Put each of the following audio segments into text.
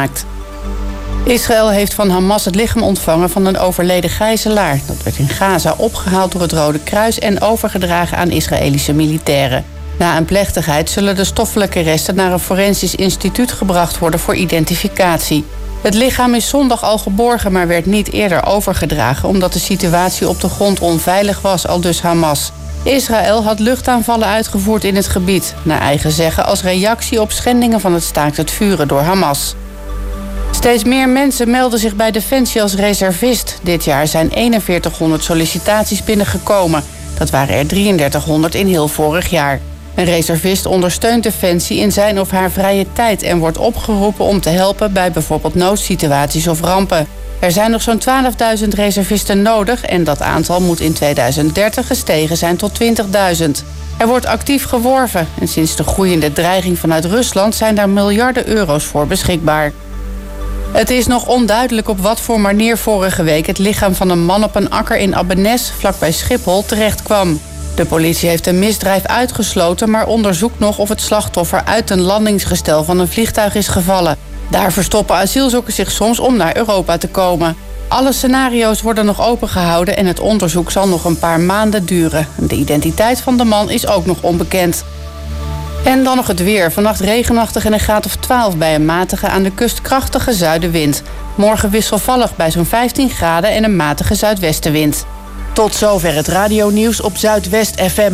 gemaakt. Israël heeft van Hamas het lichaam ontvangen van een overleden gijzelaar. Dat werd in Gaza opgehaald door het Rode Kruis en overgedragen aan Israëlische militairen. Na een plechtigheid zullen de stoffelijke resten naar een forensisch instituut gebracht worden voor identificatie. Het lichaam is zondag al geborgen, maar werd niet eerder overgedragen omdat de situatie op de grond onveilig was, aldus Hamas. Israël had luchtaanvallen uitgevoerd in het gebied, naar eigen zeggen als reactie op schendingen van het staakt het vuren door Hamas. Steeds meer mensen melden zich bij Defensie als reservist. Dit jaar zijn 4100 sollicitaties binnengekomen. Dat waren er 3300 in heel vorig jaar. Een reservist ondersteunt Defensie in zijn of haar vrije tijd en wordt opgeroepen om te helpen bij bijvoorbeeld noodsituaties of rampen. Er zijn nog zo'n 12.000 reservisten nodig en dat aantal moet in 2030 gestegen zijn tot 20.000. Er wordt actief geworven en sinds de groeiende dreiging vanuit Rusland zijn daar miljarden euro's voor beschikbaar. Het is nog onduidelijk op wat voor manier vorige week het lichaam van een man op een akker in Abbenes, vlakbij Schiphol, terecht kwam. De politie heeft een misdrijf uitgesloten, maar onderzoekt nog of het slachtoffer uit een landingsgestel van een vliegtuig is gevallen. Daar verstoppen asielzoekers zich soms om naar Europa te komen. Alle scenario's worden nog opengehouden en het onderzoek zal nog een paar maanden duren. De identiteit van de man is ook nog onbekend. En dan nog het weer. Vannacht regenachtig en een graad of 12 bij een matige aan de kust krachtige zuidenwind. Morgen wisselvallig bij zo'n 15 graden en een matige zuidwestenwind. Tot zover het radionieuws op Zuidwest FM.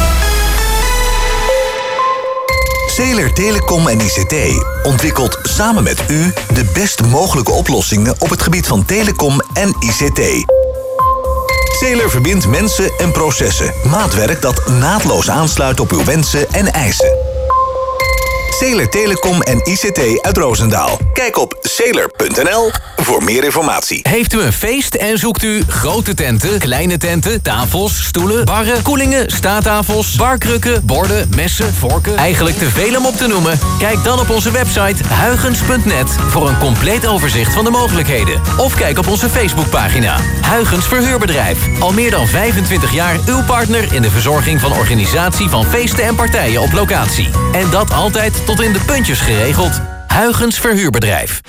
Zeeler Telecom en ICT ontwikkelt samen met u de best mogelijke oplossingen op het gebied van telecom en ICT. Zeeler verbindt mensen en processen. Maatwerk dat naadloos aansluit op uw wensen en eisen. Zeeler Telecom en ICT uit Roosendaal. Kijk op zeeler.nl voor meer informatie. Heeft u een feest en zoekt u grote tenten, kleine tenten, tafels, stoelen, barren, koelingen, staattafels, barkrukken, borden, messen, vorken? Eigenlijk te veel om op te noemen? Kijk dan op onze website huygens.net voor een compleet overzicht van de mogelijkheden. Of kijk op onze Facebookpagina. Huygens Verhuurbedrijf. Al meer dan 25 jaar uw partner in de verzorging van organisatie van feesten en partijen op locatie. En dat altijd tot in de puntjes geregeld. Huygens Verhuurbedrijf.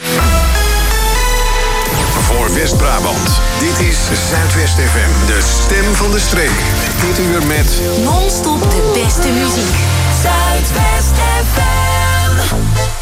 Voor West-Brabant. Dit is Zuidwest FM, de stem van de streek. Dit uur met non-stop de beste muziek. Zuidwest FM.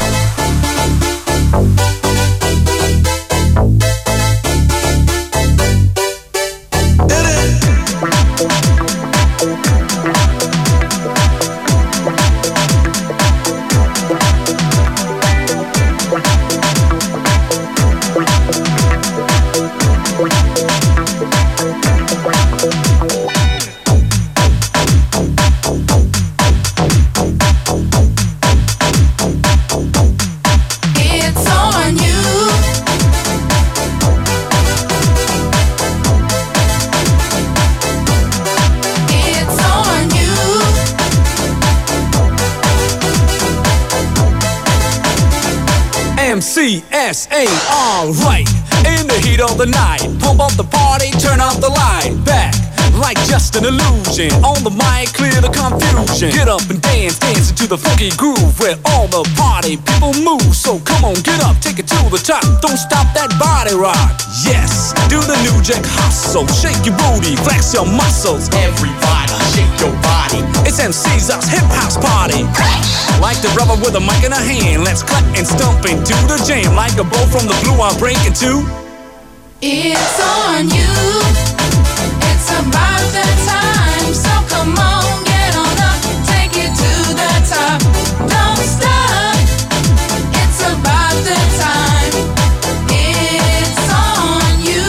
MCSA, alright. In the heat of the night, pump up the party, turn up the light. Back, like just an illusion. On the mic, clear the confusion. Get up and dance, dance into the funky groove where all the party people move. So come on, get up, take it to the top. Don't stop that body rock. Yes, do the new jack hustle. Shake your booty, flex your muscles. Everybody, shake your body. It's MC's hip house party. Like the rubber with a mic in a hand. Let's cut and stomp into the jam. Like a bow from the blue, I'm breaking too. It's on you. It's about that time. So come on, get on up. Take it to the top. Don't stop. It's about the time. It's on you.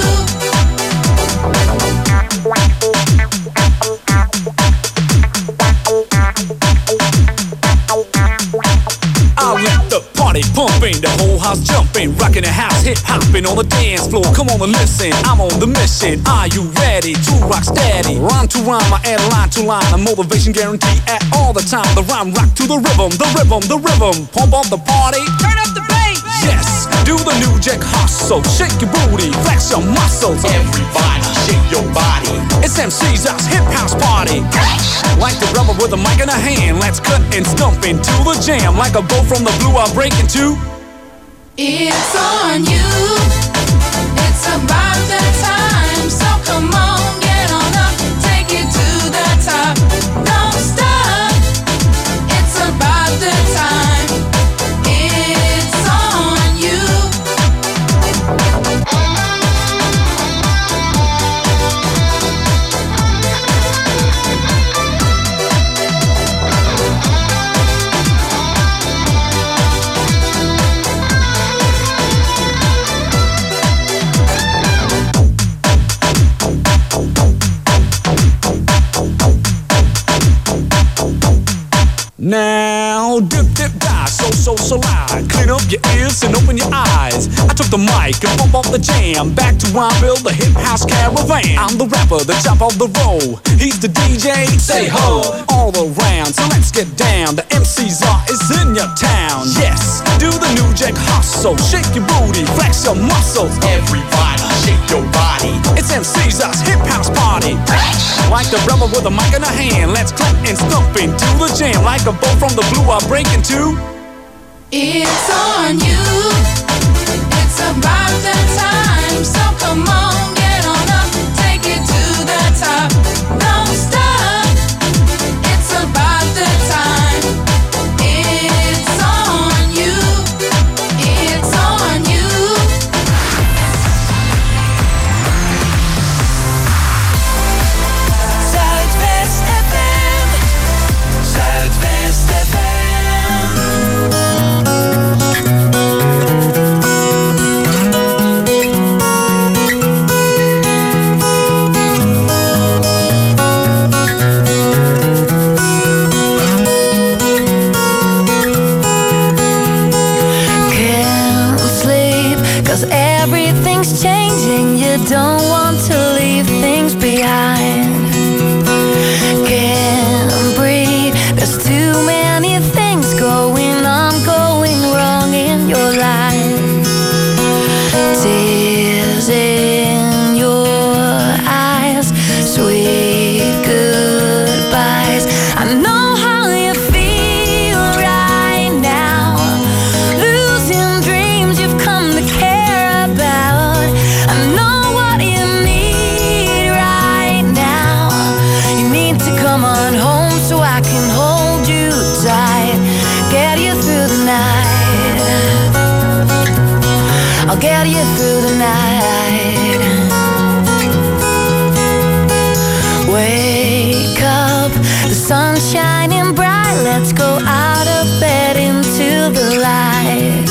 I'll let the party pumping, the whole house jumping, rocking the house, hip hopping on the dance floor. Come on and listen, I'm on the mission. Are you ready to rock steady? Rhyme to rhyme, I add line to line. A motivation guarantee at all the time. The rhyme rock to the rhythm, the rhythm, the rhythm. Pump up the party, turn up the bass. Yes, do the new jack hustle. Shake your booty, flex your muscles. Everybody, shake your body. It's MC's hip house party. Like the rubber with a mic in a hand. Let's cut and stomp into the jam. Like a bow from the blue, I'm breaking too. It's on you. It's about that time. So come on, get on up, take it to the top. Don't stop. It's about the time. It's on you. Now, dip, dip, die, so loud. Clean up your ears and open your eyes. I took the mic and bump off the jam. Back to where I build the hip house caravan. I'm the rapper, the top of the row. He's the DJ, say ho. All around, so let's get down. The MC's is in your town. Yes, do the new jack hustle. Shake your booty, flex your muscles. Everybody, shake your body. It's MC's hip house party. Like the rebel with a mic in a hand. Let's clap and stomp into the jam. Like a bolt from the blue, I break into. It's on you. It's about that time. So come on, get on up, take it to the top. Don't stop. It's about the time. It's on you. It's on you. Zuidwest FM. Zuidwest FM. Can't sleep 'cause everything's changing. You don't want to leave things behind. Can't breathe. There's too many things going on, going wrong in your life. Tears in your eyes, sweet goodbyes. I know how you feel right now. Losing dreams you've come to care about. I know what you need right now. You need to come on home so I can hold you tight. Get you through the night. I'll get you through the night. Wake up, the sun's shining bright. Let's go out of bed into the light.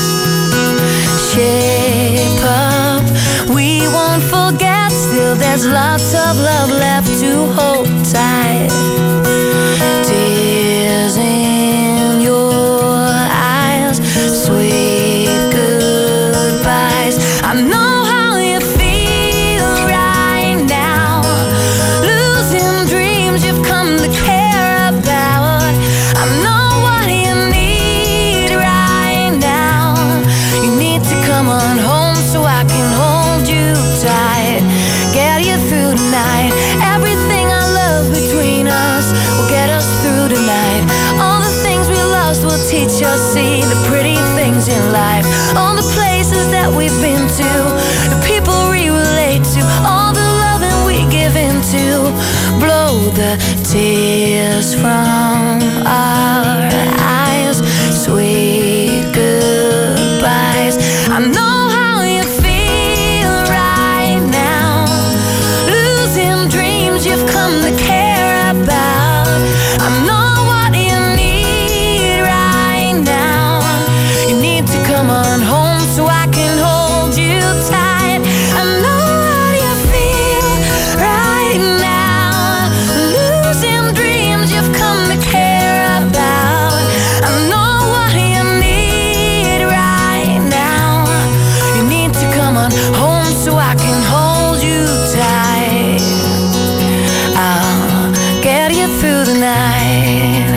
Shape up, we won't forget. Still there's lots of love left to hold tight. Tears in your eyes, sweet goodbyes. I know how you feel right now. Losing dreams you've come to care about. I know what you need right now. You need to come on home so I can hold you tight. Get you through the night. Everything I love between us will get us through the night. All the things we lost will teach us, see the pretty things in life. All the places that we've been to, the people we relate to, all the loving we give into. Blow the tears from our eyes, sweet goodbyes. I know how you feel right now. Losing dreams you've come to care about. I know what you need right now. You need to come on home so I can hold you tight. I know what you feel right now. Losing dreams you've come to care about. I know what you need right now. You need to come on home so I can hold you tight. I'll get you through the night.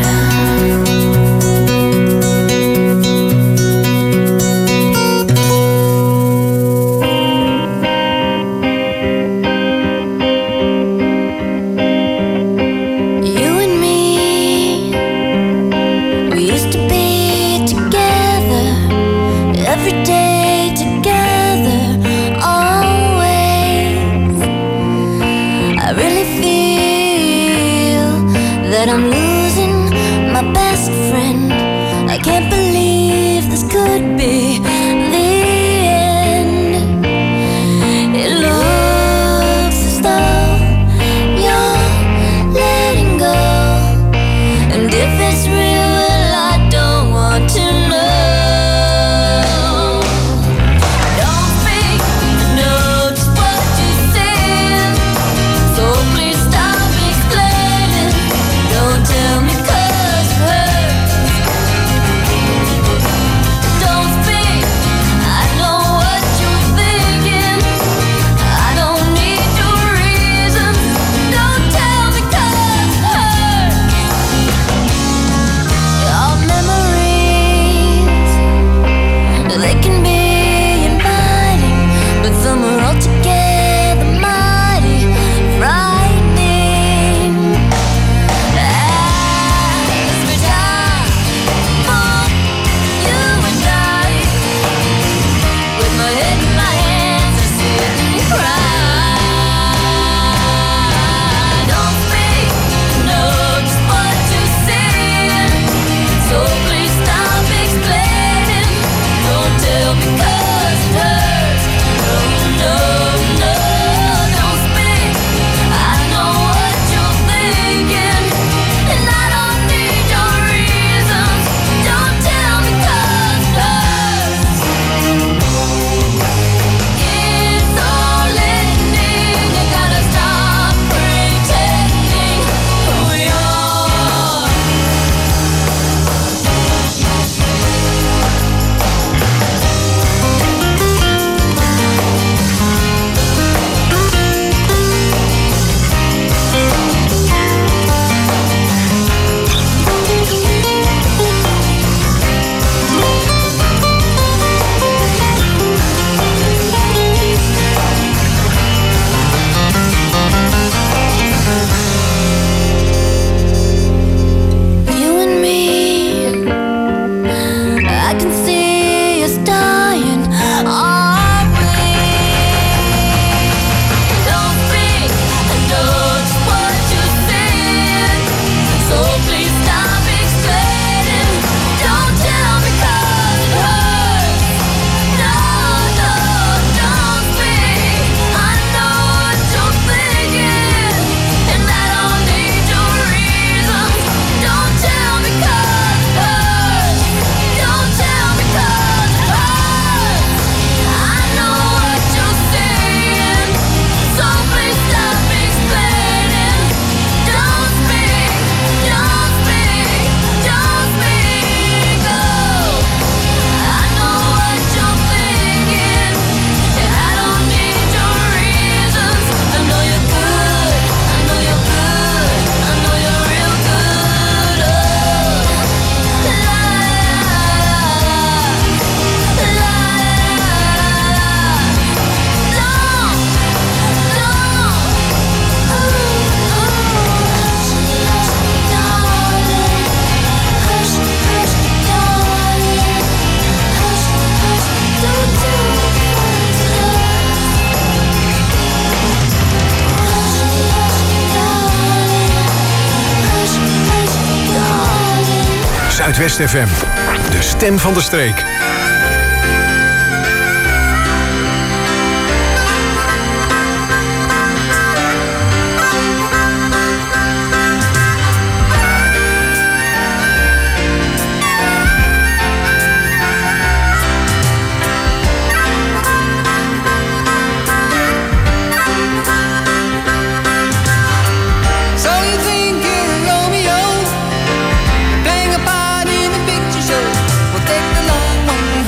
that I'm losing my best friend. I can't believe this could be the end. It looks as though you're letting go, and if it's real, well, I don't want to know. Don't speak, I know just what you're saying, so please stop explaining. Don't tell me 'cause it hurts. Don't speak, I know what you're thinking. I don't need your reasons. Don't tell me 'cause it hurts. Your memories, they can be inviting, but some are altogether mighty frightening. As we die for you and I, with my head in my hands, I sit and cry. Don't speak, I know just what you're saying, so please stop explaining. Don't tell me 'cause it hurts. No, no, no, don't speak. I know what you're thinking, and I don't need your reasons. Don't tell me 'cause it hurts. It's all ending. You gotta stop pretending who you are. You and me, I can see us dying, aren't we? Don't speak, I know just what you're saying, so please stop explaining. Don't tell me 'cause it hurts. No, no, don't speak. I know what you're thinking, and I don't need your reasons. Don't tell me 'cause it hurts. Don't tell me 'cause it hurts. I know what you're saying, so please stop explaining. Don't speak, don't speak, don't speak. Oh, I know what you're thinking, and I don't need your reasons. I know you're good, I know you're good, I know you're real good. Oh, la la la la Zuidwest FM, de stem van de streek. So you think you're Romeo, playing a part in a picture show? Well, take the long one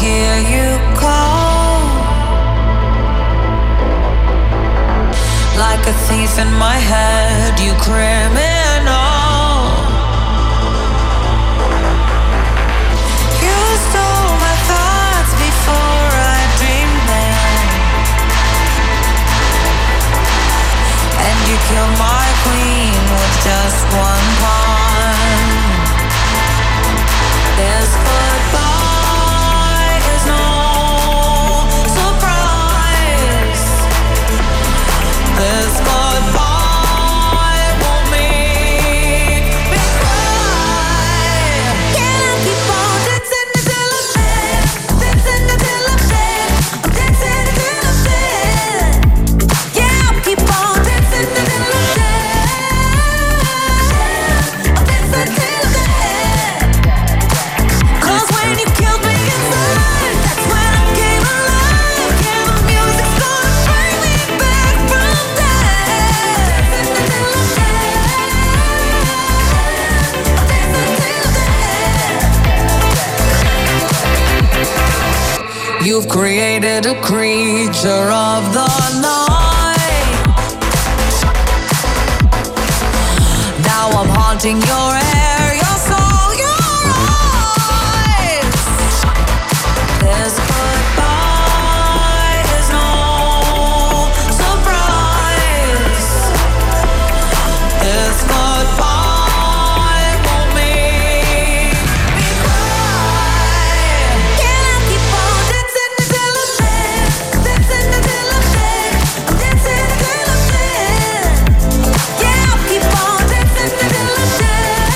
hear you call. Like a thief in my head, you criminal. You stole my thoughts before I dreamed them, and you killed my queen with just one pawn. This goodbye is no surprise. This goodbye won't make me cry. Can I keep on dancing until I'm dead? Dancing until I'm dead. I'm dancing until I'm dead. Yeah, I'll keep on dancing until I'm dead. I'm dancing till I'm dead. 'Cause when you killed me inside, that's when I came alive. Yeah, the music's gonna bring me back from death. Dancing until I'm dead. I'm dancing till I'm dead. You've created a creature of the night. Now I'm haunting your hair, your soul, your eyes. This goodbye is no surprise. This goodbye won't make me cry. Can I keep on dancing until I'm dead? Dancing until I'm dead. I'm dancing until I'm dead. Yeah, I'll keep on dancing until I'm dead.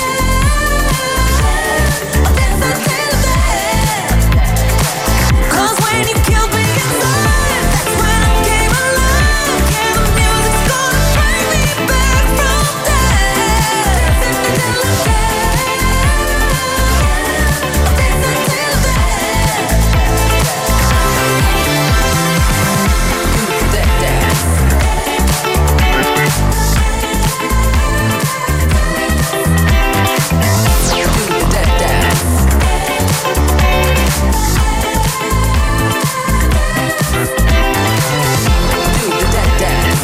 I'm dancing till I'm dead. 'Cause when you killed me inside, that's when I came alive. Yeah, the music's gonna bring me back from death. Dancing until I'm dead. I'm dancing till I'm dead. Do that dance. Do that dance. Do that dance.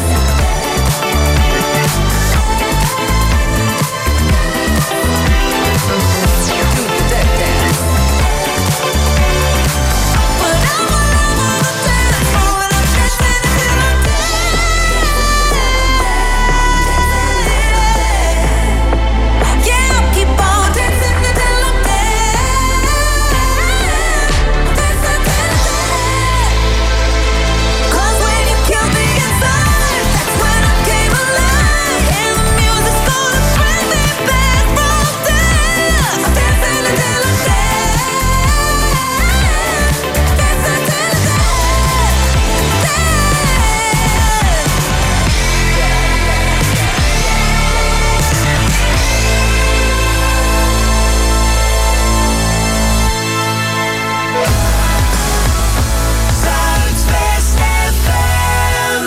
Do that dance. But I'm on the dance floor and I'm dancing until I'm dead. Yeah, I'll keep on dancing until I'm dead. Dancing till I'm dead. 'Cause when you killed me inside, that's when I came alive. And the music's gonna bring me back from death. Dancing until I'm dead. Dancing till I'm dead. Zuidwest FM.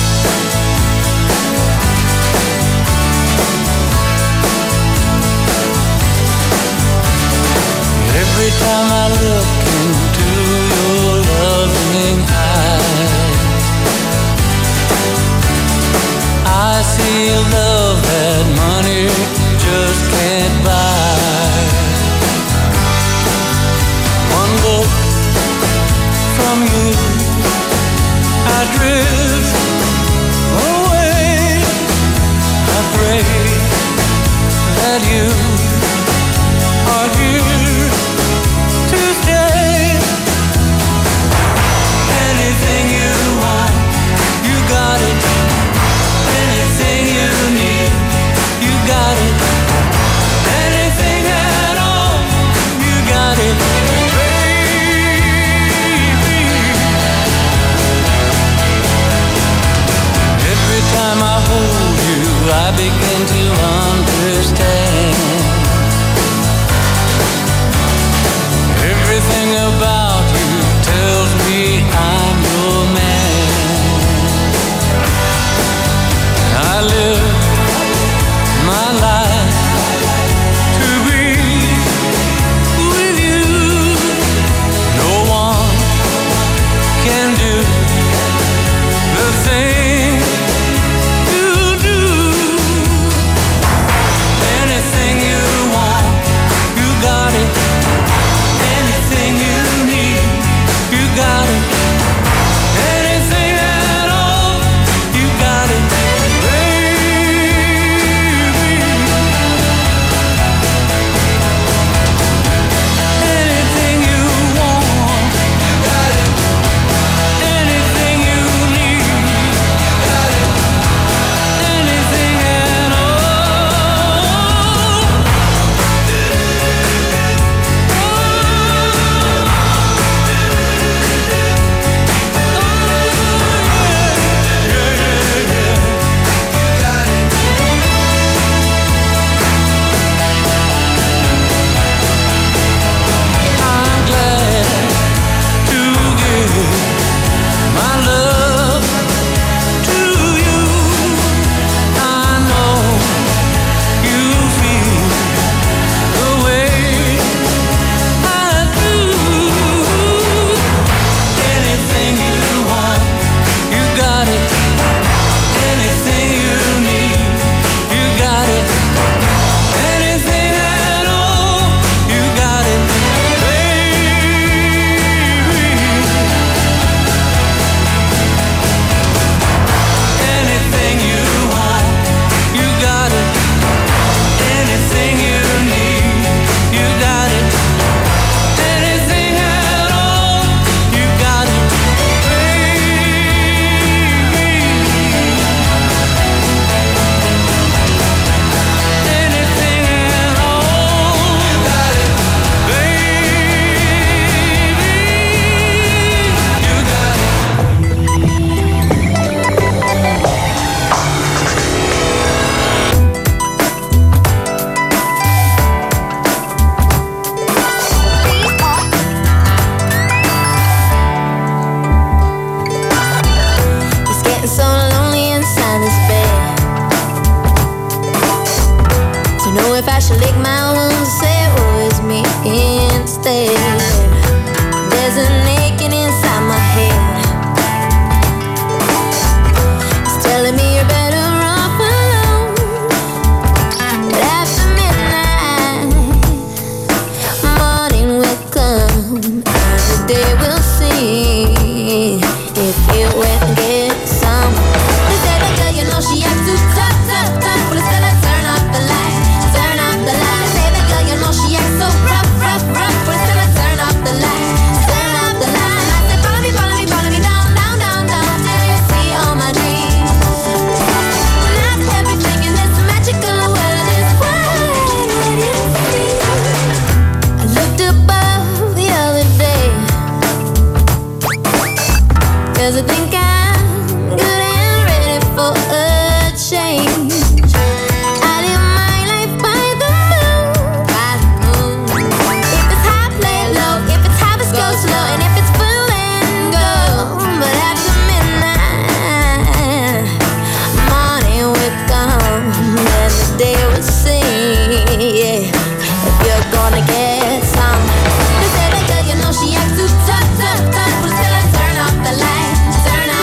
Every time I look into your loving eyes, I see a love that money just can't buy. One look from you, I drift away. I pray that you are here to stay. Anything you want, you got it. Anything you need, you got it. Anything at all, you got it. Baby, 'cause I think I'm good and ready for a change. I live my life by the moon, by the moon. If it's high, play it low. If it's harvest, go slow. And if it's full, then go. But after midnight, morning will come and the day will sing. Yeah, if you're gonna get some. They say that girl, you know she acts too tough, tough, tough. But still I turn off the lights, turn off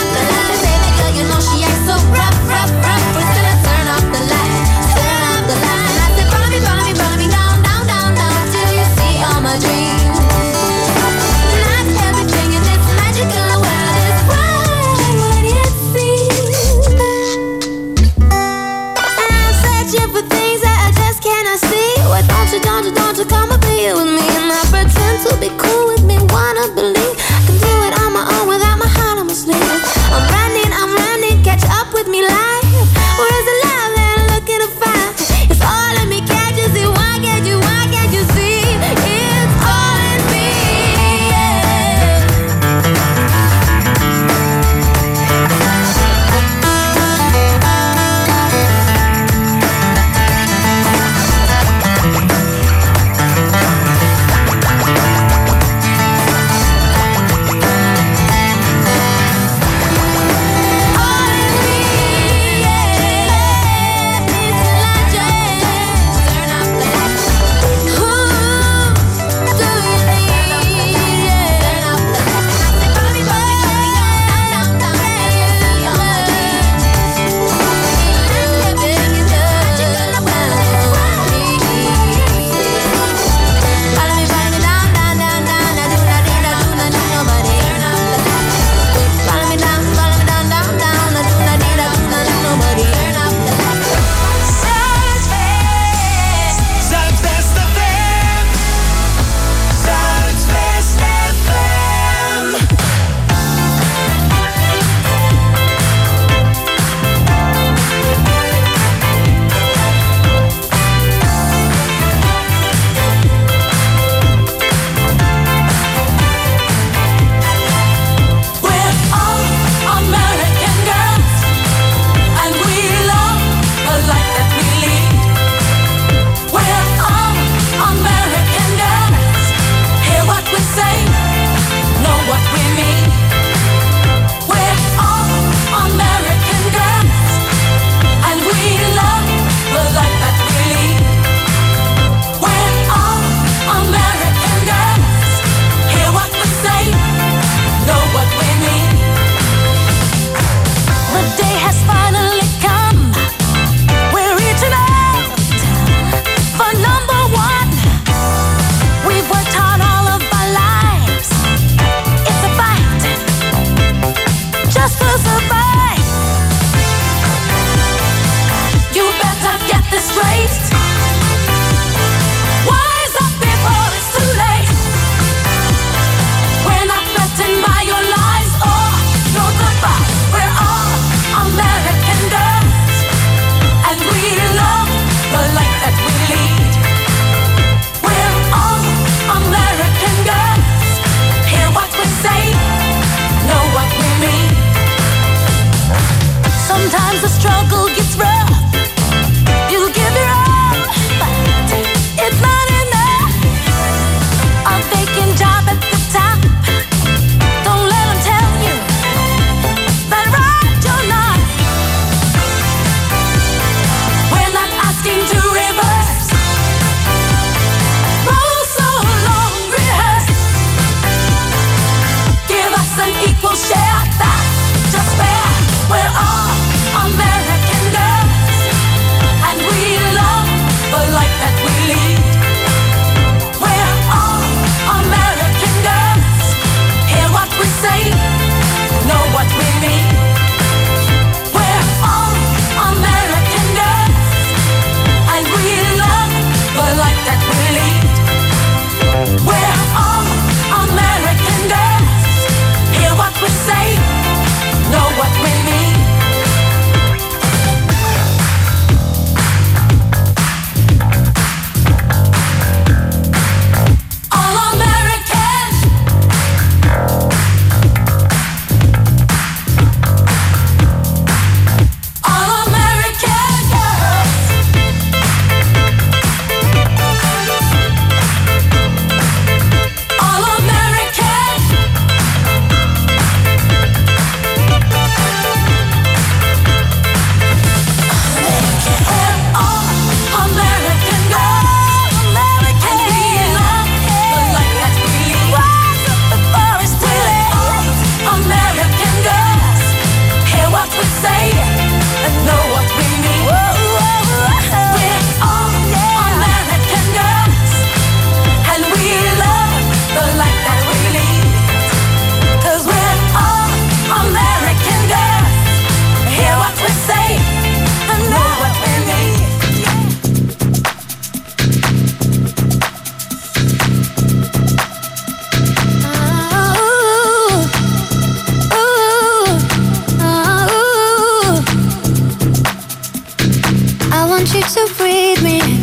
So breathe me in.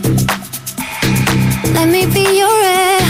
Let me be your air.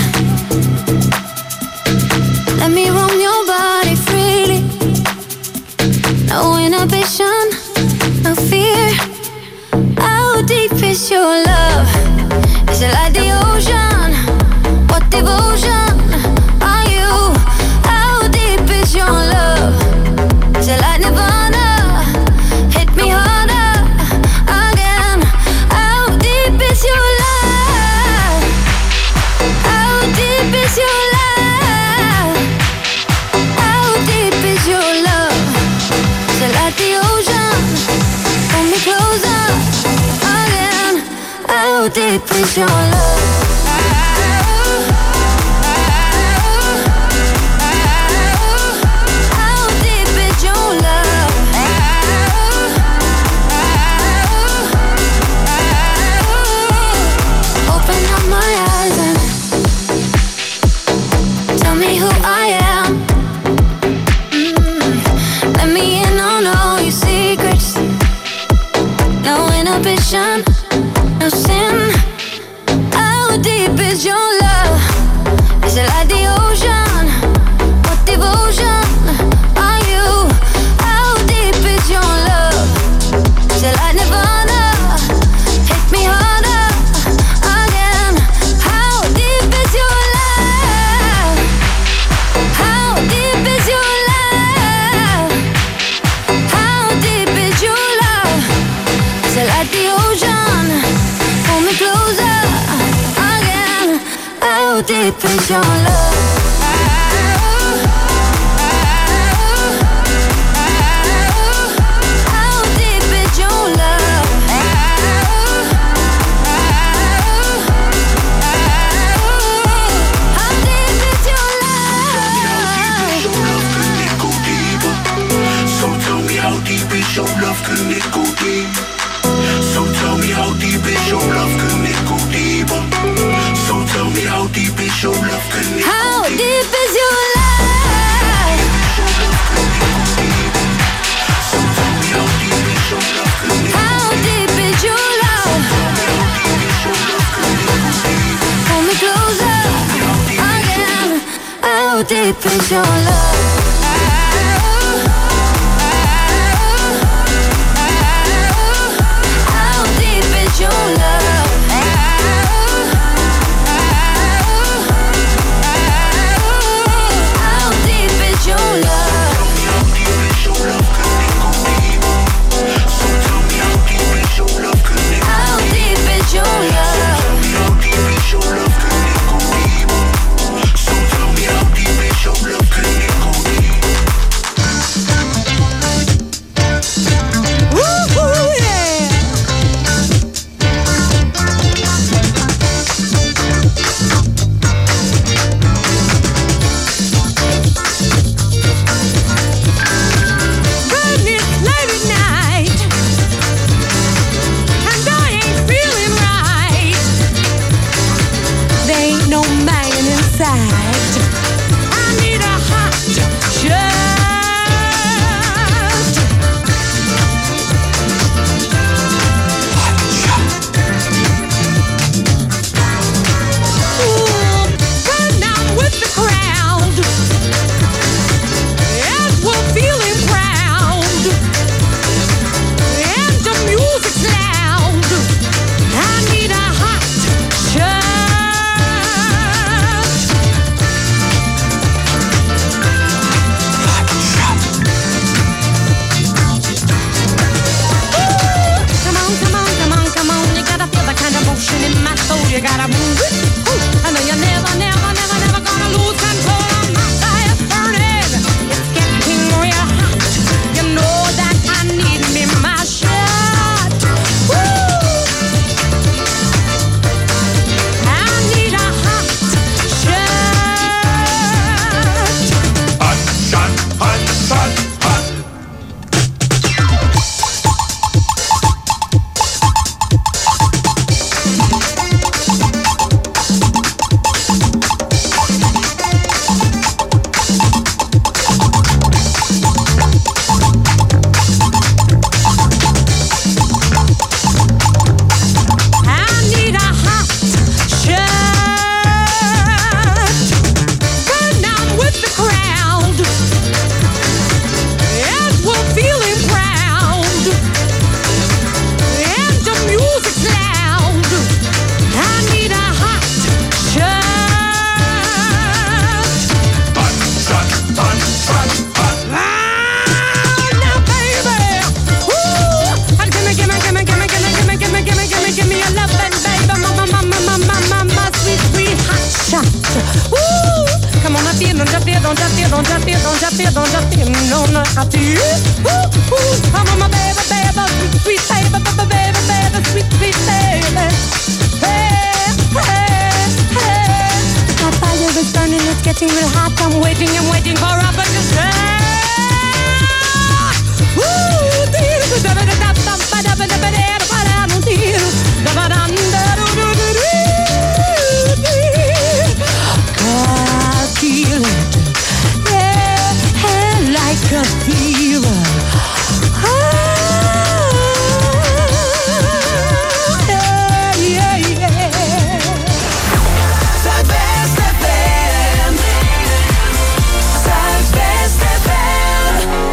Let me roam your body freely. No inhibition, no fear. How deep is your love? Is it like the ocean? What devotion are you? How deep is your love? Is it like Nirvana? Hit me harder again. How deep is your love? How deep is your love? How deep is your love? Is it like the ocean? Pull me closer again. How deep is your love? How deep is your love? Open up my eyes and tell me who I am. Let me in on all your secrets. No inhibition, no sin. How deep is your love? Is it like the ocean? What devotion are you? How deep is your love? Is it like Nirvana? Hit me harder again. How deep is your love? How deep is your love? How deep is your love? Is it like the ocean? Pull me closer again. How deep is your love? How deep is your love? How deep is your love? So tell me how deep is your love, can it go deep? So tell me how deep is your love, can it go deeper? So tell me how deep is your love, can it go How deep? deep is your love? So tell me how deep is your love, can it go How deep is your love? Pull me closer again. How deep is your love? How deep is your love? How deep is your love? How deep is your love? So tell me how deep is your love, can it go don't you feel, no, no, I feel. Come on, my baby, baby, sweet, sweet baby, baby, baby, sweet, sweet baby. Hey, hey, hey. My fire is burning, it's getting real hot. I'm waiting for a petition. Like a fever. Zuidwest FM. Zuidwest FM.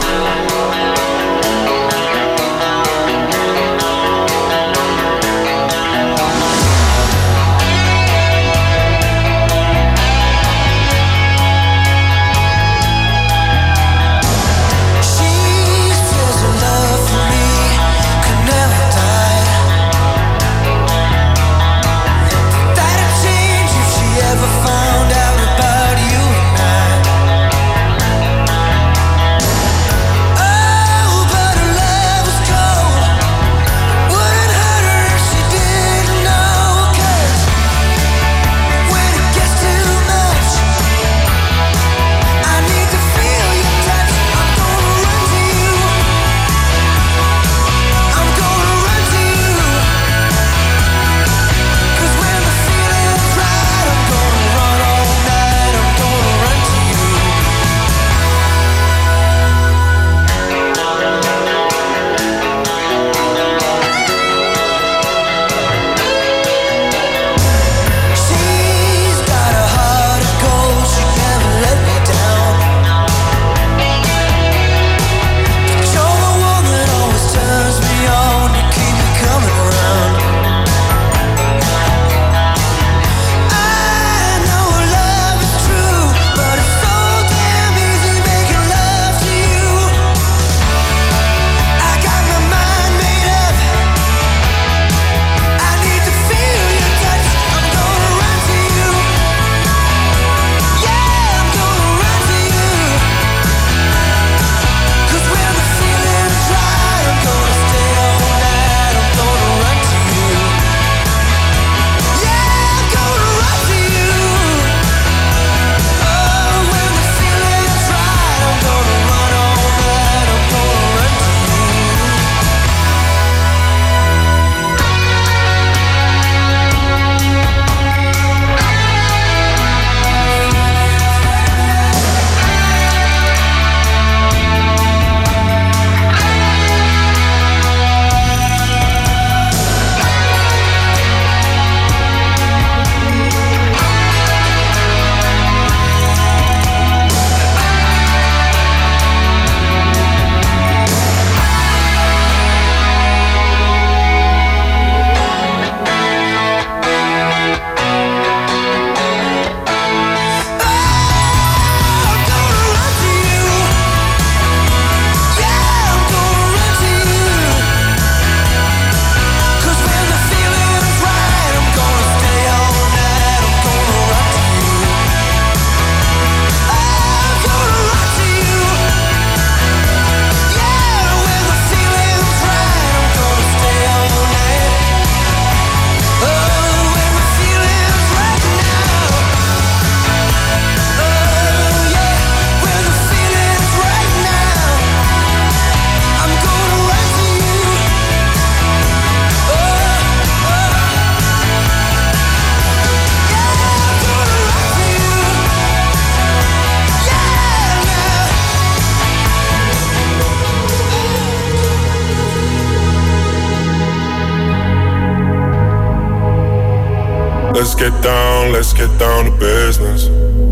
let's get down to business.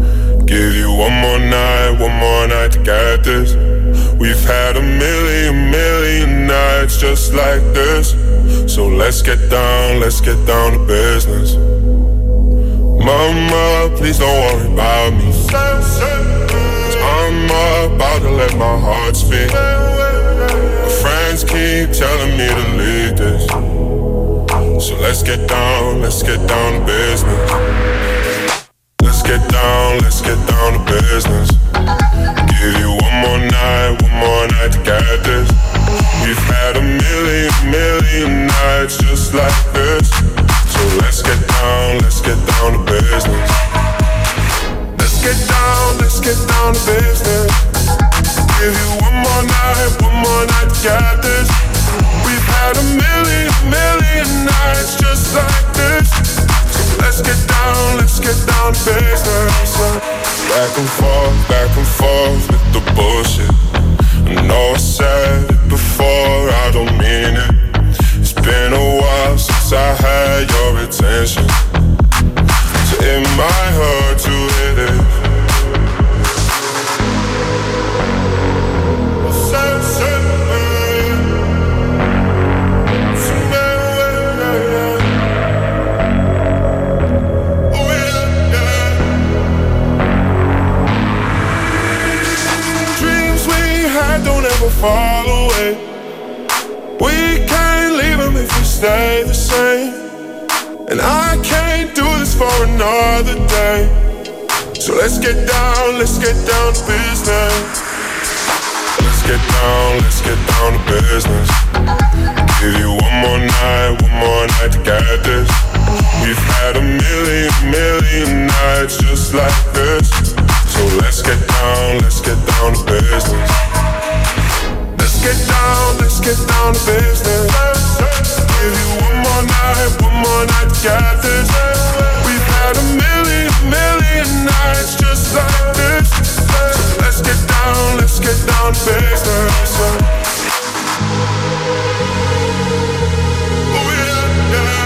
Give you one more night to get this. We've had a million nights just like this. So let's get down to business. Mama, please don't worry about me, 'cause I'm about to let my heart speak. My friends keep telling me to leave this. So let's get down to business. Let's get down to business. Give you business. Give you one more night to get this. We've had a million nights just like this. So let's get down to business. Back and forth with the bullshit. I know I said it before, I don't mean it. It's been a while since I had your attention, so it might hurt to hit it. Fall away. We can't leave them if we stay the same. And I can't do this for another day. So let's get down to business. Let's get down to business. Give you one more night to get this. We've had a million nights just like this. So let's get down to business. Let's get down to business. Give you one more night to get this. We've had a million nights just like this. So let's get down to business. Oh yeah, yeah.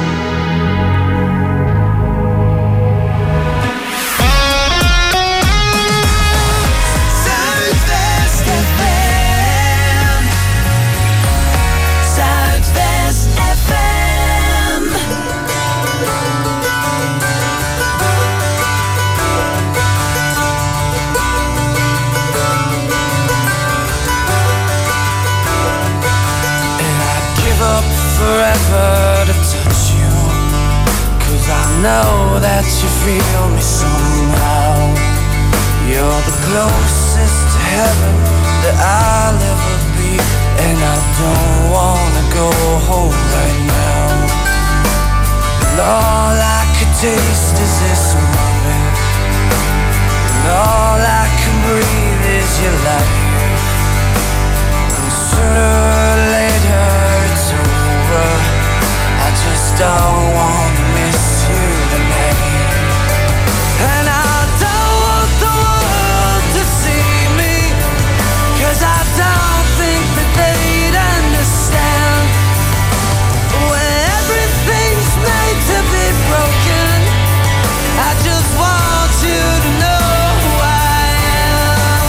Forever to touch you, 'cause I know that you feel me somehow. You're the closest to heaven that I'll ever be, and I don't wanna go home right now. And all I could taste is this moment, and all I can breathe is your light. And sooner or later it's over. I just don't want to miss you tonight. And I don't want the world to see me, 'cause I don't think that they'd understand. When everything's made to be broken, I just want you to know who I am.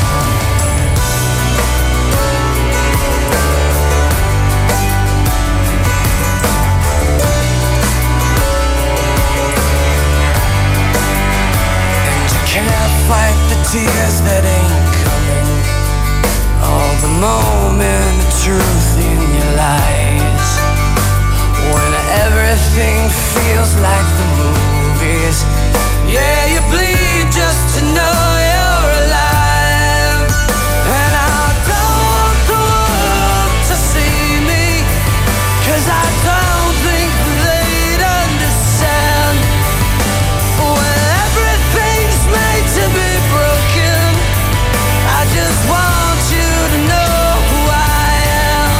Can't fight the tears that ain't coming, all the moment of truth in your lies. When everything feels like the movies, yeah, you bleed just to know you're alive. And I don't want the world to see me, 'cause I don't think they'd understand. When everything's made to be broken, I just want you to know who I am.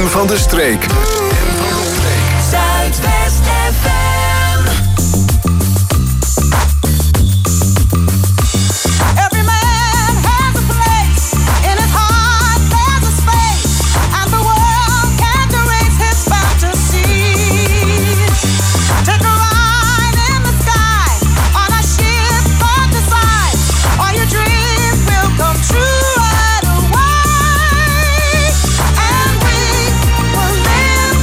van de streek. Zuidwest FM. Every man has a place. In his heart there's a space. And the world can't erase his fantasies. Take a ride in the sky on a ship for the side. All your dreams will come true right away. And we will live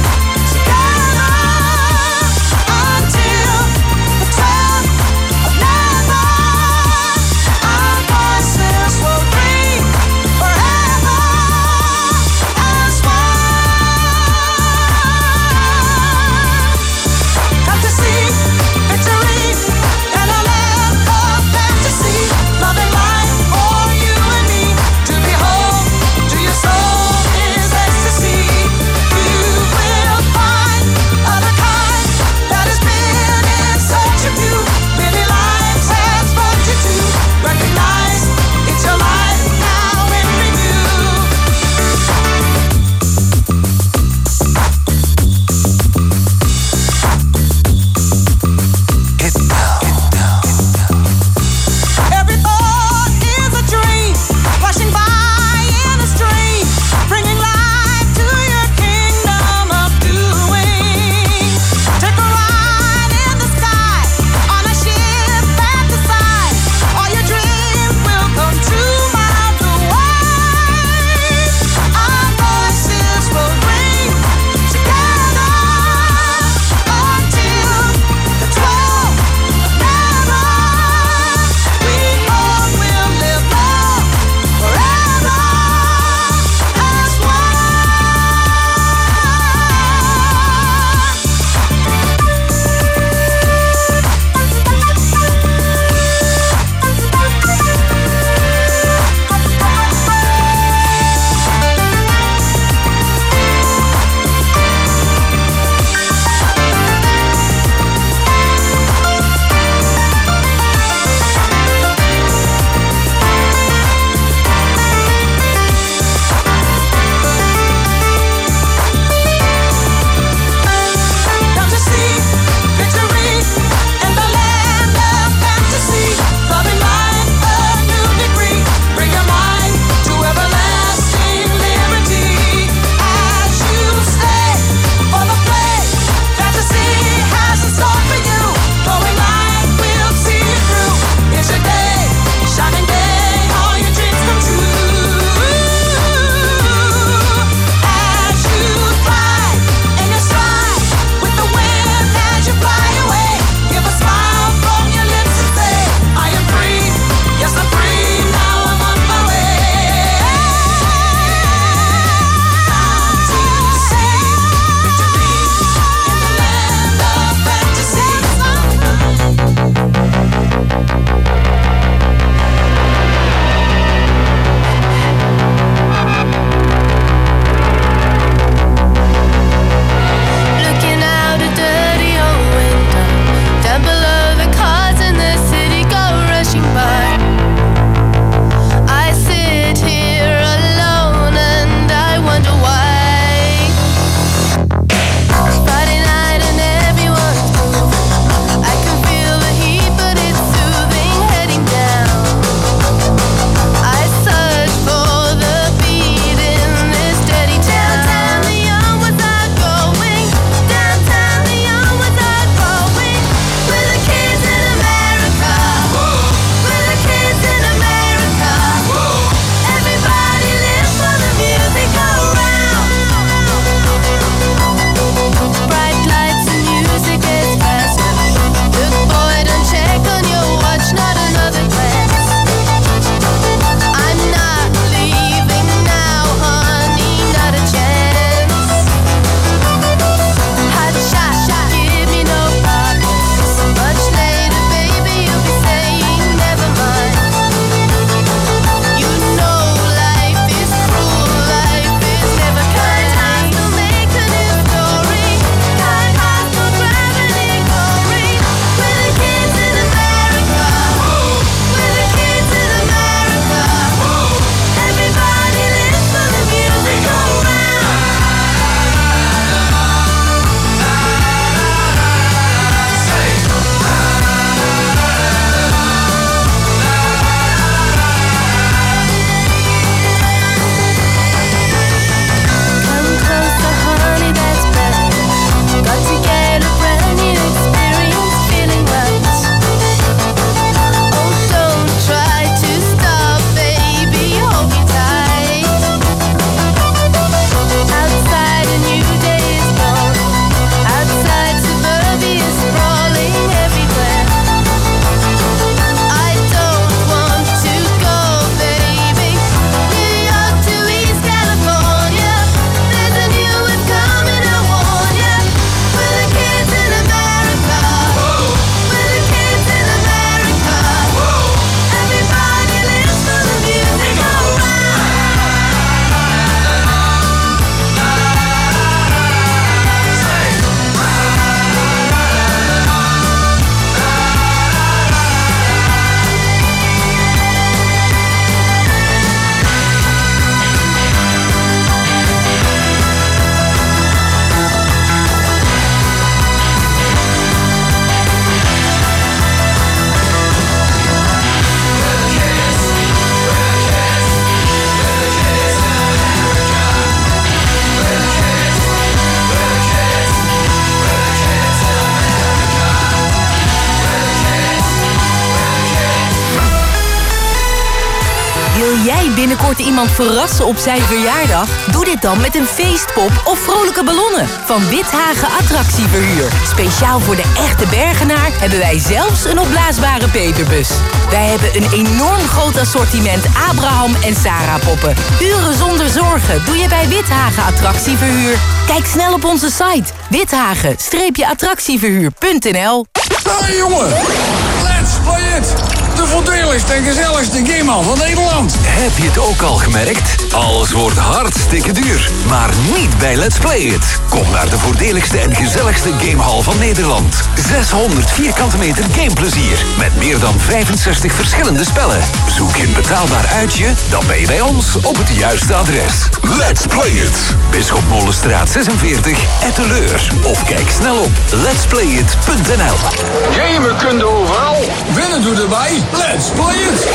binnenkort iemand verrassen op zijn verjaardag? Doe dit dan met een feestpop of vrolijke ballonnen van Withagen Attractieverhuur. Speciaal voor de echte Bergenaar hebben wij zelfs een opblaasbare peperbus. Wij hebben een enorm groot assortiment Abraham en Sarah poppen. Uren zonder zorgen doe je bij Withagen Attractieverhuur. Kijk snel op onze site withagen-attractieverhuur.nl. Hey jongen, let's play it! De voordeligste en gezelligste gamehal van Nederland. Heb je het ook al gemerkt? Alles wordt hartstikke duur. Maar niet bij Let's Play It. Kom naar de voordeligste en gezelligste gamehal van Nederland. 600 vierkante meter gameplezier. Met meer dan 65 verschillende spellen. Zoek je een betaalbaar uitje? Dan ben je bij ons op het juiste adres. Let's Play It. Bisschopmolenstraat 46, Etteleur. Of kijk snel op letsplayit.nl. Gamen kun je overal. Winnen doe erbij. Let's play it!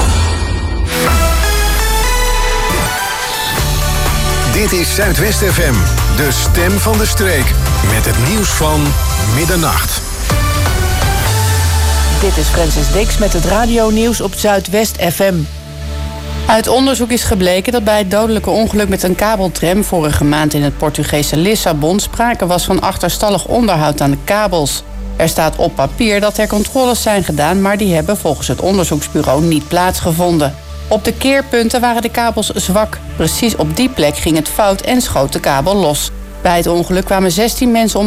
Dit is Zuidwest FM, de stem van de streek. Met het nieuws van middernacht. Dit is Francis Dix met het radionieuws op Zuidwest FM. Uit onderzoek is gebleken dat bij het dodelijke ongeluk met een kabeltram vorige maand in het Portugese Lissabon sprake was van achterstallig onderhoud aan de kabels. Er staat op papier dat er controles zijn gedaan, maar die hebben volgens het onderzoeksbureau niet plaatsgevonden. Op de keerpunten waren de kabels zwak. Precies op die plek ging het fout en schoot de kabel los. Bij het ongeluk kwamen 16 mensen om